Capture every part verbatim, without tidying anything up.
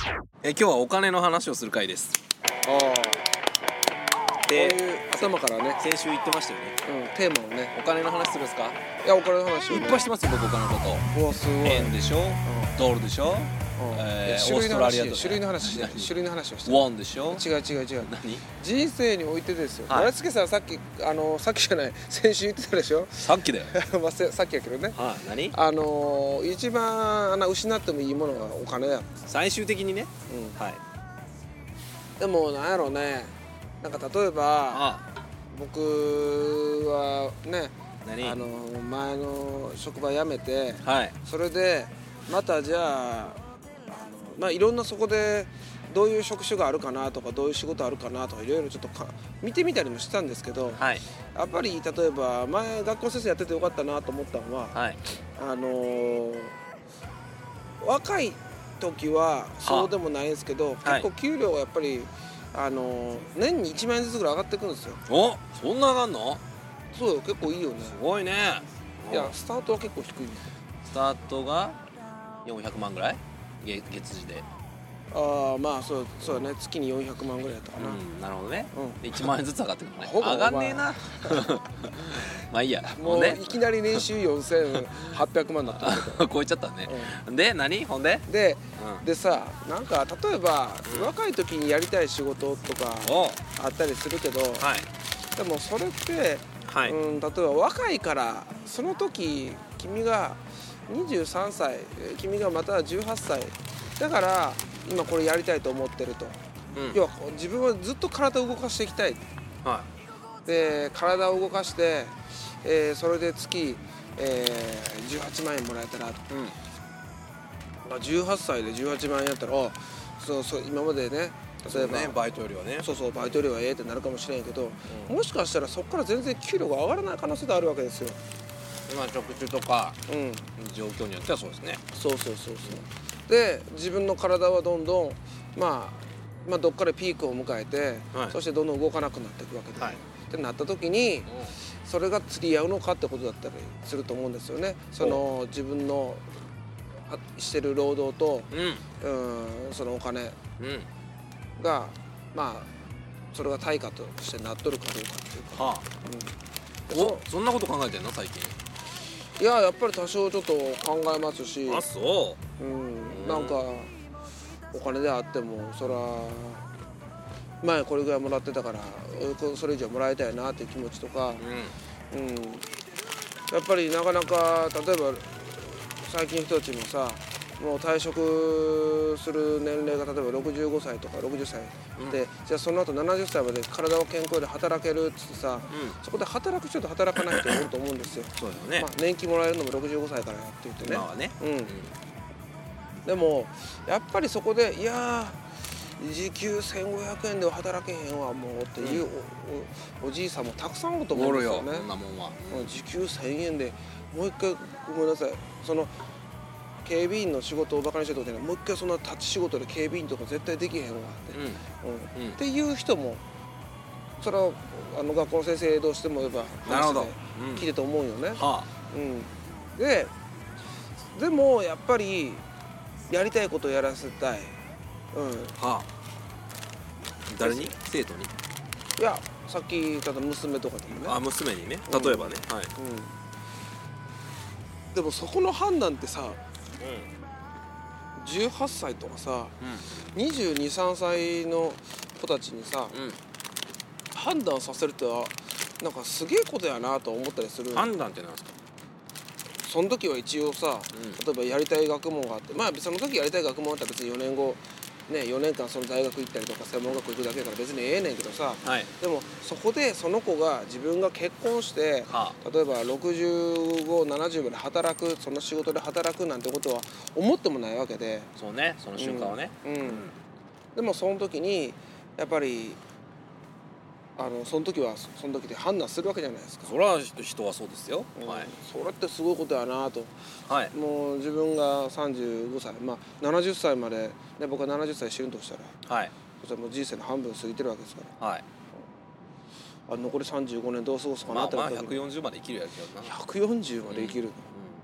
え今日はお金の話をする回です。 ああ、 でこういう頭からね、 先週言ってましたよね。 うん、テーマをね、 お金の話するんですか？ いやお金の話をいね、 っぱいしてますよ僕お金のこうわすごい、 と。円でしょ、ドルでしょ、 うんえー種類の話オーストラリアとか種類の話して何種類の話をしてウォンでしょ。 違う違う違う何？ 人生においてですよ。 はい丸助さんさっきあのさっきじゃない先週言ってたでしょさっきだよ。 まあせさっきやけどね、 はい何？ あの一番あの失ってもいいものがお金や、 最終的にね。 うん、 はい。 でもなんやろうね、なんか例えばあ僕はね、 何？ あの前の職場辞めて、 はいそれでまたじゃあ、あのまあいろんなそこでどういう職種があるかなとかどういう仕事あるかなとかいろいろちょっとか見てみたりもしてたんですけど、 はいやっぱり例えば前学校先生やっててよかったなと思ったのは、 はいあのー若い時はそうでもないんですけど、 はい結構給料がやっぱり、あのー年にいちまんえんずつぐらい上がっていくんですよ。 おそんな上がんの？ そうよ、結構いいよね。 すごいね。 いやスタートは結構低い。 スタートがよんひゃくまんぐらい月月次で。 ああまあそうそうだね、月によんひゃくまんぐらいやったかな、 うんなるほどね、 うんでいちまんえんずつ上がってくるのね。 ほぼ上がんねえなまあいいや。 もうほんでいきなり年収よんせんはっぴゃくまんになったけど超えちゃったね、で何ほんで、 でうん、 でさ、なんか例えば、 うん若い時にやりたい仕事とかおあったりするけど、 はいでもそれって、 はい、 うん、例えば若いからその時君がにじゅうさんさい、君がまたじゅうはっさいだから今これやりたいと思ってると、 うん、 要は自分はずっと体を動かしていきたいはで、体を動かして、えーそれで月、えーじゅうはちまんえんもらえたら、 い、うん、 まあ、じゅうはっさいでじゅうはちまんえんやったら、あそうそう今までね、例えばねバイトよりはね。 そうそうバイトよりはええってなるかもしれんけど、もしかしたらそこから全然給料が上がらない可能性があるわけですよ。 今職種とかうん状況によってはそうですね。 そうそうそうそうで自分の体はどんどん、まあ、まあどっかでピークを迎えて、 はいそしてどんどん動かなくなっていくわけで、 はいってなった時にそれが釣り合うのかってことだったりすると思うんですよね。その自分のはしてる労働と、 うんうん、そのお金うんがまあそれが対価としてなっとるかどうかっていうか、 はあ、 うん、 おそんなこと考えてんの最近？ いややっぱり多少ちょっと考えますし、 あそうん、なんかお金であってもそら前これぐらいもらってたからそれ以上もらいたいなっていう気持ちとか、 ううんうん、やっぱりなかなか例えば最近の人たちもさ、もう退職する年齢が例えばろくじゅうごさいとかろくじゅっさいで、 うんじゃあその後ななじゅっさいまで体は健康で働けるっつってさ、 うんそこで働く人と働かない人いると思うんですよ。 そうだよね、 まあ、年金もらえるのもろくじゅうごさいからやって言ってね、 今はね、 うんうんでもやっぱりそこでいやー時給せんごひゃくえんでは働けへんわもうっていう、お, お, おじいさんもたくさんおると思おるうんですよね。 よそんなもんは。 もう時給せんえんでもう一回ごめんなさい、その警備員の仕事をバカにしてるとこでもう一回そんな立ち仕事で警備員とか絶対できへんわって、うんうんっていう人もそれはあの学校の先生どうしても言えばなるほど、 話で聞いてと思うよね。 はうん、ででもやっぱりやりたいことをやらせたい、うん、 あはあ誰に？生徒に？ いやさっき言った娘とかでもね、 あ娘にね、例えばね、はい、 うん、でもそこの判断ってさじゅうはっさいとかさにじゅうに、さんさいの子たちにさうんうん判断させるってはなんかすげえことやなと思ったりする。 判断ってなんですか？ その時は一応さ、 うん例えばやりたい学問があって、まあその時やりたい学問だったら別によねんごねよねんかんその大学行ったりとか専門学校行くだけだから別にええねんけどさ、 はいでもそこでその子が自分が結婚しては例えばろくじゅうご、ななじゅうまで働く、その仕事で働くなんてことは思ってもないわけで、 あそうね、その瞬間はね、 うんうんでもその時にやっぱりあのその時はその時で判断するわけじゃないですか。 それは人はそうですよ、 うんはいそれってすごいことやなと。 はいもう自分がさんじゅうごさい、まあななじゅっさいまで、ね、僕がななじゅっさい死ぬとしたらはいそしたらもう人生の半分過ぎてるわけですからはい、 あ残りさんじゅうごねんどう過ごすかなってまあまあなった時にひゃくよんじゅうまで生きるやけどな、 ひゃくよんじゅうまで生きる、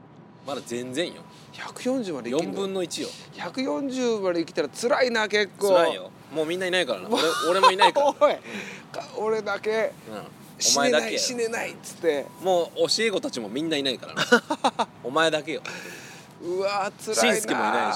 まだ全然よ。 ひゃくよんじゅうまで生きよんるのぶんのいちよ。 ひゃくよんじゅうまで生きたら辛いな結構。 辛いよ。もうみんないないからな。俺俺もいないから。 おい、か俺だけうん。お死ねない前だけよ。 死ねないっつって。 もう教え子たちもみんないないからな。お前だけよ。 うわー辛いな。 しんすけもいないし。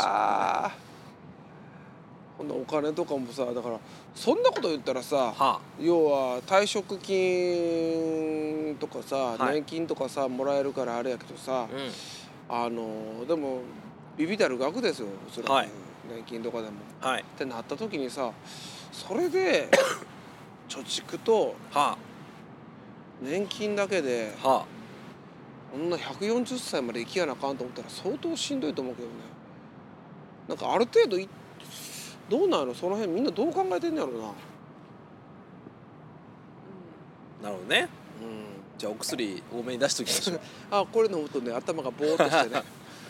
ほんなお金とかもさ、だからそんなこと言ったらさ、 はあ、 要は退職金とかさ、 はい年金とかさもらえるからあれやけどさ、 うん、 あのでもビビたる額ですよ、おそらく、 はい、 年金とかでも。 はい、 ってなった時にさ、それで貯蓄とは年金だけであ、はこんなひゃくよんじゅっさいまで生きやなあかんと思ったら相当しんどいと思うけどね。なんかある程度いどうなの、その辺みんなどう考えてんのやろうな。 あ、なるほどね。 うん、 じゃあお薬多めに出しときましょう。 あ、これ飲むとね頭がボーっとしてね。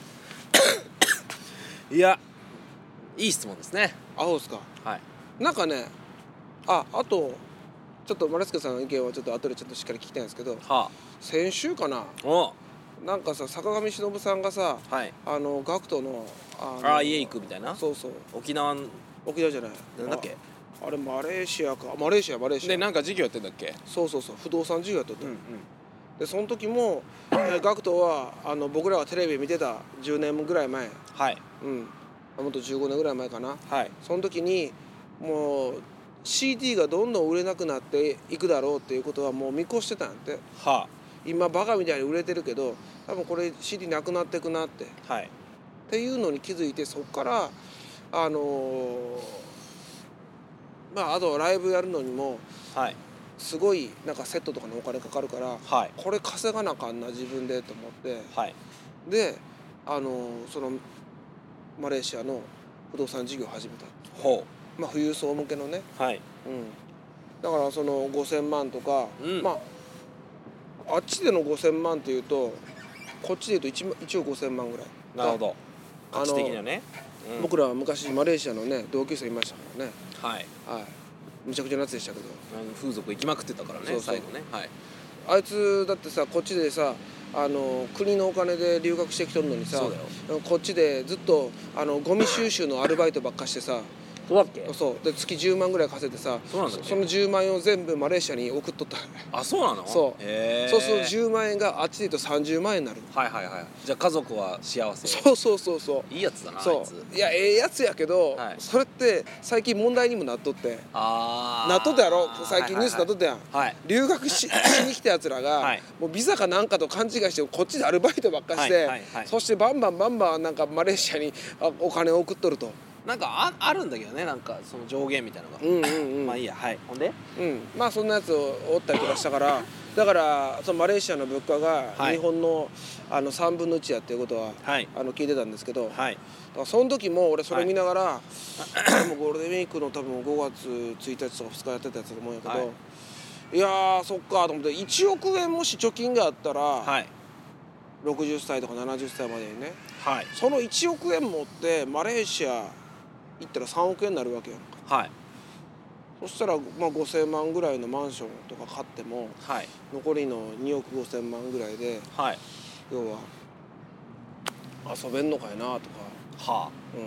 いや、いい質問ですね。 あ、そうですか。 はい。 なんかね、あ、あとちょっと丸助さんの意見はちょっと後でちょっとしっかり聞きたいんですけど、 は先週かな、 あ、お、 なんかさ坂上忍さんがさ、 はい。 あのガクトのあのああ、家行くみたいな。 そうそう、 沖縄の沖縄じゃない、 なんだっけ。 ああれマレーシアか、マレーシアマレーシアで、なんか授業やってんだっけ。 そうそうそう、不動産事業やっとった、 うんうん。 でその時もガクトはあの僕らがテレビ見てたじゅうねんぐらい前、 はい。 うん、もっとじゅうごねんぐらい前かな、 はい。 その時にもう シーディー がどんどん売れなくなっていくだろうっていうことはもう見越してたんやって。 は今バカみたいに売れてるけど多分これ シーディー なくなってくなってっあ、はい。 ていうのに気づいて、そこからあのー、まああとライブやるのにもはい。 すごいなんかセットとかのお金かかるから、 はい。 これ稼がなあかんな自分でと思って、 はい。 であのー、そのマレーシアの不動産事業を始めた。 ほまあ富裕層向けのね、 う。はい。 うん、だからそのごせんまんとか、 うん、 まああっちでのごせんまんっていうとこっちでいうと 1, 1億ごせんまんぐらい。 なるほど。 あの価値的にはね。うん、 僕らは昔マレーシアのね同級生いましたからね、 はい。 はい、むちゃくちゃなやつでしたけど、 あの風俗行きまくってたからね。 そうそう最後ね。はい。 あいつだってさこっちでさあの国のお金で留学してきとるのにさ、 そうだよ。 こっちでずっとあのゴミ収集のアルバイトばっかしてさ、 そうだっけ。 そうで月じゅうまんぐらい稼いでさ、 そうなんだっけ。 そのじゅうまん円を全部マレーシアに送っとった。 あ、そうなの。 そうへえ。 そうするとじゅうまん円があっちで言うとさんじゅうまん円になる。 はいはいはい。じゃあ家族は幸せ。 そうそうそうそういいやつだな。 そあいつ。 ういやええやつやけど、 はい、 それって最近問題にもなっとって、 ああ。 なっとったやろ最近ニュースなっとったやん、 はい。 留学し, しに来たやつらが、 はい、 もうビザかなんかと勘違いしてこっちでアルバイトばっかして、 はいはいはい、 そしてバンバンバンバンなんかマレーシアにお金を送っとると。 なんか あ, あるんだけどね、なんかその上限みたいなのが。 うんうんうんまあいいや。はい。ほんで、 うん、まあそんなやつをおったりとかしたから、だからそのマレーシアの物価が日本の、あのさんぶんのいちやっていうことは、 はい、 あの聞いてたんですけど、 はい、 だからその時も俺それ見ながら、はい、もうゴールデンウィークの多分ごがつついたちとかふつかやってたやつだと思うんやけど、はい、いやーそっかと思って、いちおくえんもし貯金があったら、はい、ろくじゅっさいとかななじゅっさいまでにね、はい、そのいちおくえん持ってマレーシア行ったらさんおくえんになるわけやんか。はい、そしたらまあごせんまんぐらいのマンションとか買っても、はい、残りのにおくごせんまんぐらいで、はい、要は遊べんのかいなとか、はあ、うん、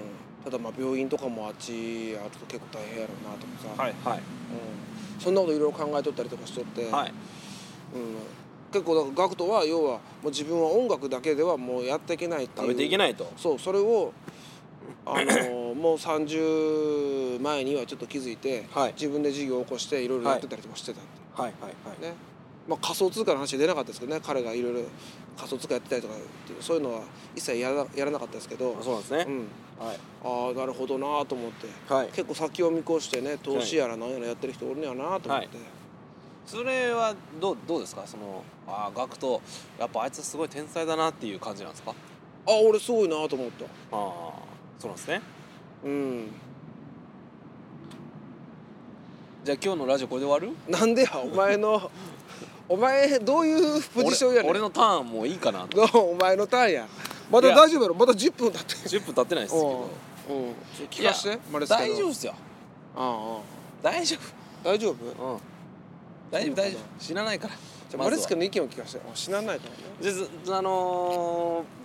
ただまあ病院とかもあっちあると結構大変やろうなとかさ、はいはい、うん、そんなこといろいろ考えとったりとかしとって、はい、うん、結構だからガクトは要はもう自分は音楽だけではもうやっていけないっていう、 食べていけないと、 そうそれをあのもうさんじゅう前にはちょっと気づいて、はい、自分で事業を起こしていろいろやってたりとかしてたんで、はいはいはいはい、ね、まあ、仮想通貨の話は出なかったですけどね、彼がいろいろ仮想通貨やってたりとかっていうそういうのは一切やらやらなかったですけど、 そうなんですね、うん、 はい、ああなるほどなと思って、はい、結構先を見越してね投資やら何やらやってる人おるんやなと思って、はい、 それはどう、どうですか、そのあガクトやっぱあいつすごい天才だなっていう感じなんですか。 あ、俺すごいなと思った。 ああ、そうなんですね。 うん。 じゃあ今日のラジオこれで終わる？ なんでやお前のお前どういうポジションやねん。 俺のターンもういいかなと。 お前のターンや。まだ大丈夫やろ。まだじゅっぷん経ってじゅっぷん経ってないですけど。 うん。聞かして。マレスケの大丈夫っすよ。ああ。大丈夫。 大丈夫？うん。 大丈夫大丈夫。死なないから。 じゃあマレスケの意見を聞かせて。死なないからね。 じゃああのー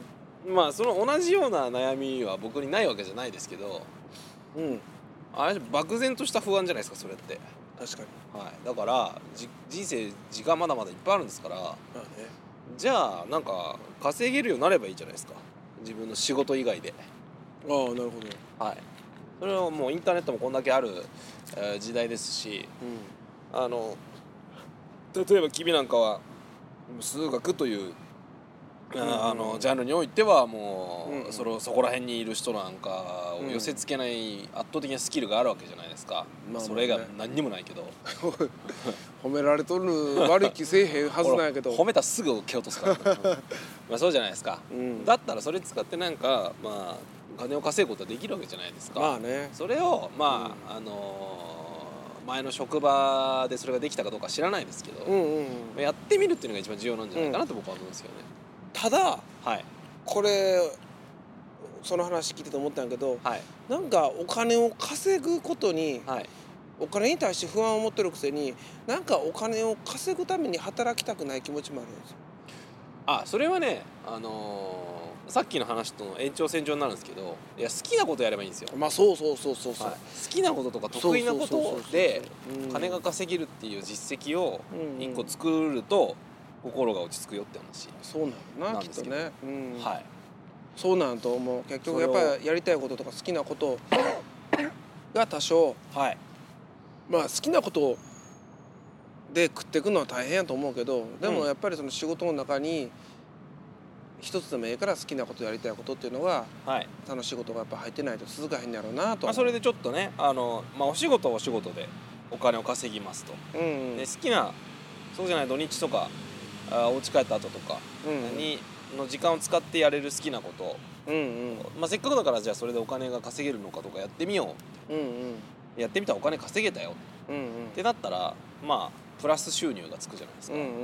まあその同じような悩みは僕にないわけじゃないですけど、 うん、 あれ漠然とした不安じゃないですかそれって。 確かに。 はい、だからじ人生時間まだまだいっぱいあるんですから、 まあね、 じゃあなんか稼げるようになればいいじゃないですか、自分の仕事以外で。 ああ、なるほど。 はい、それはもうインターネットもこんだけある、えー時代ですし、 うん、 あの例えば君なんかは数学という、 うん、 あのジャンルにおいてはもう、 うん、 そのそこら辺にいる人なんかを寄せつけない圧倒的なスキルがあるわけじゃないですか、 まあまあね、 それが何にもないけど褒められとる悪い気せえへんはずなんやけど褒めたらすぐ蹴落とすからまあそうじゃないですか、 うん、 だったらそれ使ってなんかまあお金を稼ぐことはできるわけじゃないですか。 まあね、 それをまあ、うん、あのー前の職場でそれができたかどうか知らないですけど、 うんうんうん、 やってみるっていうのが一番重要なんじゃないかなと僕は思うんですよね、 うん、ただ、 はい、 これその話聞いてて思ったんやけど、 はい、 なんかお金を稼ぐことに、 はい、 お金に対して不安を持ってるくせに、なんかお金を稼ぐために働きたくない気持ちもあるんですよ。 あ、それはね、あのーさっきの話との延長線上になるんですけど、いや好きなことやればいいんですよ。 まあそうそうそうそうそう、 はい、好きなこととか得意なことで金が稼げるっていう実績を一個作ると心が落ち着くよって話。 そうなのな、きっとね、うん、はい、そうなんと思う。結局やっぱりやりたいこととか好きなことが多少、はい、まあ好きなことで食っていくのは大変やと思うけど、でもやっぱりその仕事の中に一つでもええから好きなことやりたいことっていうのが、はい、楽しいことがやっぱ入ってないと続かへんやろうなと。 まあそれでちょっとね、あの、まあ、お仕事はお仕事でお金を稼ぎますと、うんうん、で好きなそうじゃない土日とかあお家帰った後とかに、うんうん、の時間を使ってやれる好きなこと、うんうん、まあ、せっかくだからじゃあそれでお金が稼げるのかとかやってみよう、うんうん、やってみたらお金稼げたよ、うんうん、ってなったらまあプラス収入がつくじゃないですか、うんうん、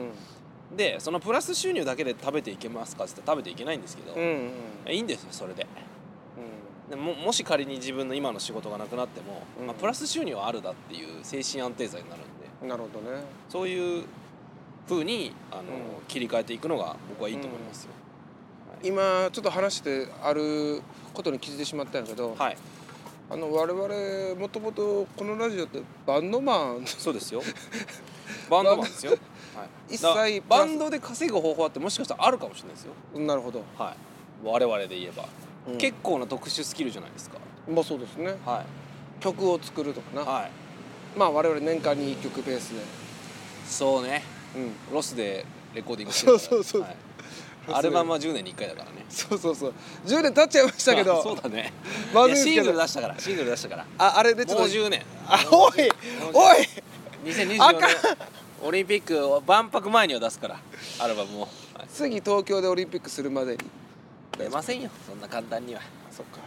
でそのプラス収入だけで食べていけますかって言ったら食べていけないんですけど、うんうん、いいんですよそれで、うん、で も, もし仮に自分の今の仕事がなくなっても、うん、まあ、プラス収入はあるだっていう精神安定剤になるんで、 なるほどね、 そういう風にあの、うん、切り替えていくのが僕はいいと思いますよ、 うん、はい、今ちょっと話してあることに気づいてしまったんやけど、はい、あの我々もともとこのラジオってバンドマンそうですよバンドマンですよ、はい、一切バンドで稼ぐ方法ってもしかしたらあるかもしれないですよ。 なるほど、 はい、我々で言えば、うん、結構な特殊スキルじゃないですか。 まあそうですね、はい、曲を作るとかな、はい、まあ我々年間にいっきょくベースで、 そうね、うん、ロスでレコーディングしてるから、そうそうそう、はい、アルバムはじゅうねんにいっかいだからね。 そうそうそう、じゅうねん経っちゃいましたけどそうだね、まずいシングル出したからシングル出したからああれでちょっともうじゅうねん、 あおいおいにせんにじゅうよねんオリンピック万博前には出すからアルバムを、はい、 次東京でオリンピックするまでに出ませんよそんな簡単には。 そっか、はい、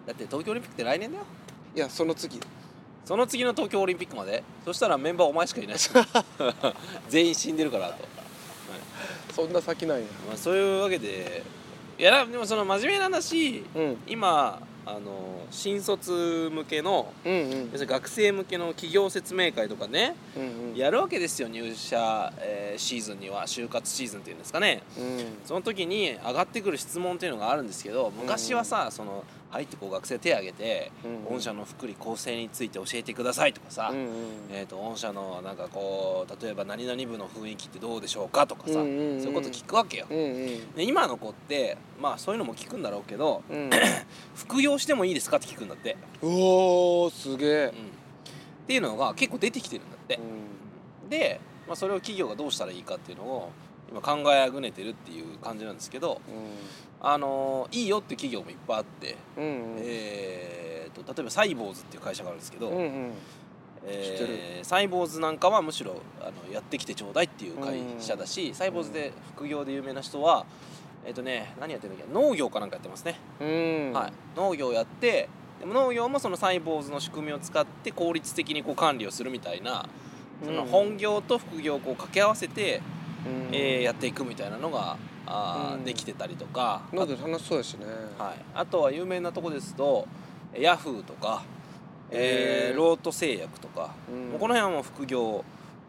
だって東京オリンピックって来年だよ。 いやその次その次の東京オリンピックまで、そしたらメンバーお前しかいないし全員死んでるからと、はい、 そんな先なんや、 まあ、そういうわけで、いやでもその真面目な話、うん、今あの新卒向けの、うんうん、要するに学生向けの企業説明会とかね、うんうん、やるわけですよ。入社、えー、シーズンには就活シーズンっていうんですかね、うん、その時に上がってくる質問っていうのがあるんですけど、昔はさ、その入ってこう学生手挙げて、うんうん、御社の福利厚生について教えてくださいとかさ、うんうん、えーと御社のなんかこう例えば何々部の雰囲気ってどうでしょうかとかさ、うんうんうん、そういうこと聞くわけよ、うんうん、で今の子ってまあそういうのも聞くんだろうけど、うん、副業してもいいですかって聞くんだって。 おーすげえ、うん、 っていうのが結構出てきてるんだって、うん、で、まあ、それを企業がどうしたらいいかっていうのを今考えあぐねてるっていう感じなんですけど、うん、あのー、いいよっていう企業もいっぱいあって、うんうん、えー、と例えばサイボーズっていう会社があるんですけど、うんうん、えー、サイボーズなんかはむしろあのやってきてちょうだいっていう会社だし、うん、サイボーズで副業で有名な人はえっ、ー、とね何やってるんだっけ、農業かなんかやってますね、うん、はい、農業やって、でも農業もそのサイボーズの仕組みを使って効率的にこう管理をするみたいな、その本業と副業をこう掛け合わせて、うん、えー、やっていくみたいなのがあ、うん、できてたりとか、 農業楽しそうですね、 はい、あとは有名なとこですとヤフーとか、えー、ロート製薬とか、うん、もうこの辺はもう副業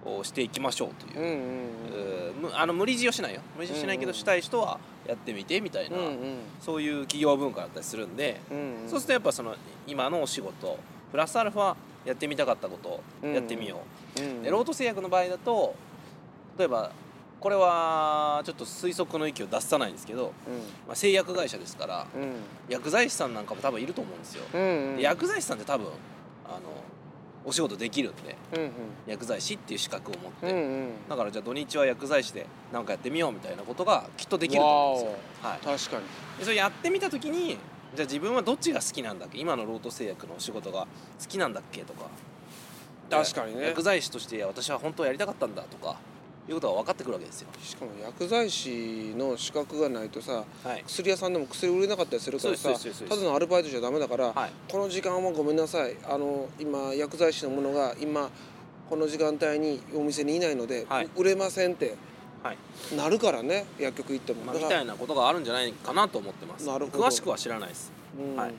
をしていきましょうという、 うんうんうん、 あの無理強いしないよ無理強いしないけど、したい人はやってみてみたいな、うんうん、そういう企業文化だったりするんで、うんうん、そうするとやっぱその今のお仕事プラスアルファやってみたかったことをやってみよう、うんうん、でロート製薬の場合だと例えばこれはちょっと推測の域を出さないんですけど、うんまあ、製薬会社ですから、うん、薬剤師さんなんかも多分いると思うんですよ、うんうん、で薬剤師さんって多分あのお仕事できるんで、うんうん、薬剤師っていう資格を持って、うんうん、だからじゃあ土日は薬剤師で何かやってみようみたいなことがきっとできると思うんですよ、はい、 確かにでそれやってみた時にじゃあ自分はどっちが好きなんだっけ今のロート製薬のお仕事が好きなんだっけとか確かにね薬剤師として私は本当はやりたかったんだとかいうことが分かってくるわけですよ。 しかも薬剤師の資格がないとさ、はい、薬屋さんでも薬売れなかったりするからさただのアルバイトじゃダメだから、はい、この時間はごめんなさいあの今薬剤師の者が今この時間帯にお店にいないので、はい、売れませんってなるからね薬局行っても、 まあ、みたいなことがあるんじゃないかなと思ってます。なるほど詳しくは知らないです、うんはい、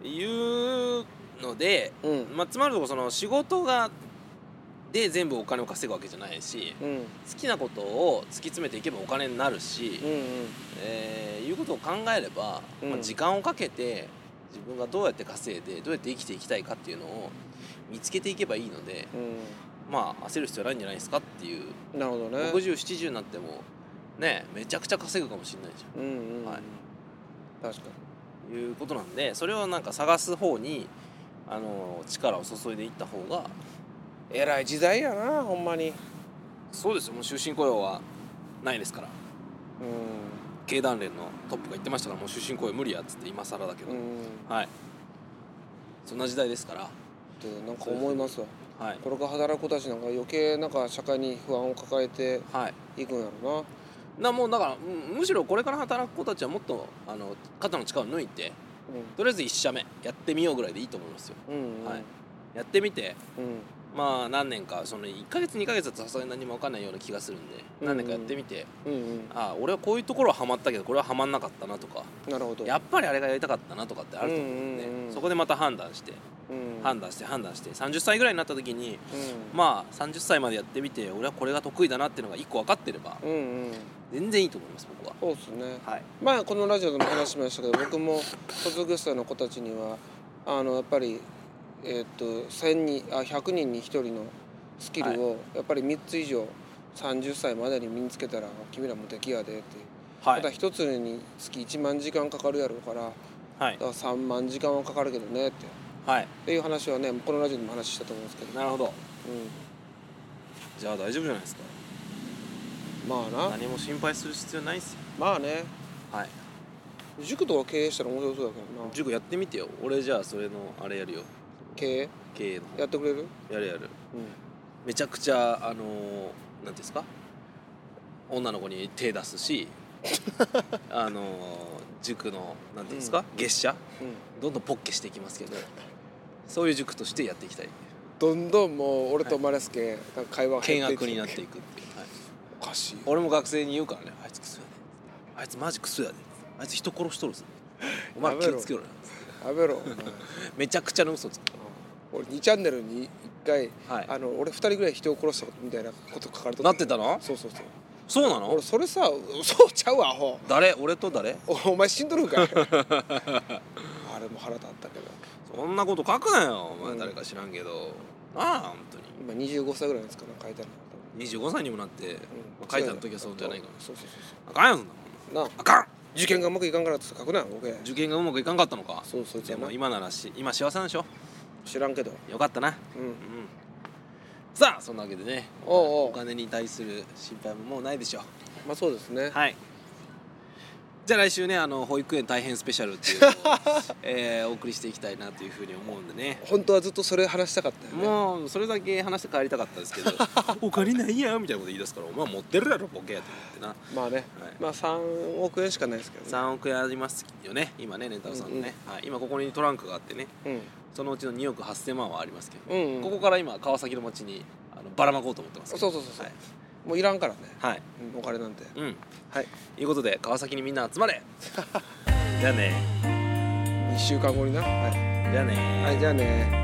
いうので、うんまあ、つまるとその仕事がで全部お金を稼ぐわけじゃないし、うん、好きなことを突き詰めていけばお金になるし、うんうんえー、いうことを考えれば、うんまあ、時間をかけて自分がどうやって稼いでどうやって生きていきたいかっていうのを見つけていけばいいので、うん、まあ焦る必要ないんじゃないですかっていう。 なるほどね。 ろくじゅう、ななじゅうになってもねめちゃくちゃ稼ぐかもしれないじゃん、うんうんはい、 確かにいうことなんでそれをなんか探す方にあの力を注いでいった方がえらい時代やなほんまに。 そうですよもう終身雇用はないですから。うん経団連のトップが言ってましたからもう終身雇用無理やっつって今更だけど、うんはいそんな時代ですからでなんか思いますわ、はい、これから働く子たちなんか余計なんか社会に不安を抱えていくんやろな、はい、 なもうだからむしろこれから働く子たちはもっとあの肩の力を抜いて、うん、とりあえずいち社目やってみようぐらいでいいと思いますよ、うんうんはい、やってみて、うんまあ何年かそのいっかげつにかげつだとさすがに何も分かんないような気がするんで、うんうん、何年かやってみて、うんうん、あ俺はこういうところはハマったけどこれはハマんなかったなとかなるほどやっぱりあれがやりたかったなとかってあると思うんで、うんうん、そこでまた判断して、うん、判断して判断してさんじゅっさいぐらいになった時に、うん、まあさんじゅっさいまでやってみて俺はこれが得意だなっていうのがいっこ分かってれば、うんうん、全然いいと思います僕は。 そうですね、はい、まあこのラジオでも話しましたけど僕も卒業生の子たちにはあのやっぱりえー、っとせんにんあひゃくにんにひとりのスキルをやっぱりみっつ以上さんじゅっさいまでに身につけたら君ら無敵やでって、はい、ただひとつにつきいちまんじかんかかるやろうから、はい、だからさんまんじかんはかかるけどねって、はい、っていう話はねこのラジオでも話したと思うんですけど。 なるほど、うん、じゃあ大丈夫じゃないですか。 まあな何も心配する必要ないですよ。 まあねはい塾とか経営したら面白そうだけどな。 塾やってみてよ。俺じゃあそれのあれやるよ。 経営経営のやってくれる。 やるやる、うんめちゃくちゃあのー、なんていうんですか女の子に手出すしあのー、塾のなんていうんですか、うん、月謝、うん、どんどんポッケしていきますけどそういう塾としてやっていきたい。 どんどんもう俺とマレスケ、はい、会話が険悪になっていくっていう、はい、 おかしい。 俺も学生に言うからねあいつクソやであいつマジクソやであいつ人殺しとるぞお前気をつけろよやめろめちゃくちゃの嘘つく。 俺にチャンネルにいっかい、はい、あの俺ふたりぐらい人を殺したみたいなこと書かれてなってたの。 そうそうそうそうなの。 俺それさそうちゃうわアホ。 誰俺と誰お, お前死んどるんかいあれも腹立ったけどそんなこと書くなよお前、うん、誰か知らんけどああ本当に今にじゅうごさいぐらいですかね書いてあるのにじゅうごさいにもなって、うん、書いてある時はそうじゃないから。そうそうそうあかんやんそんなもんなあかん受験がうまくいかんからって書くな僕。 受験がうまくいかんかったのか。 そうそうでも今ならし今幸せなんでしょ。 知らんけどよかったな、うんうん、さあそんなわけでねおうおうお金に対する心配ももうないでしょう。 まあそうですね。 はいじゃあ来週ねあの保育園大変スペシャルっていうのを、えー、お送りしていきたいなというふうに思うんでね。 本当はずっとそれ話したかったよね。 もうそれだけ話して帰りたかったですけどお金ないやみたいなこと言い出すからお前持ってるやろボケやと思ってな。 まあね、はい、まあさんおくえんしかないですけどね。 さんおくえんありますよね今ねレンタルさんのね、うんうんはい、今ここにトランクがあってね、うん、そのうちのにおくはっせんまんはありますけど、うんうん、ここから今川崎の町にあのばらまこうと思ってます。 そうそうそうそう、はいもういらんからね。はい、うん、お金なんて。うん。 はい。いうことで川崎にみんな集まれ。じゃあね。 にしゅうかんごにな。はい。 じゃあね。 はい、じゃあね。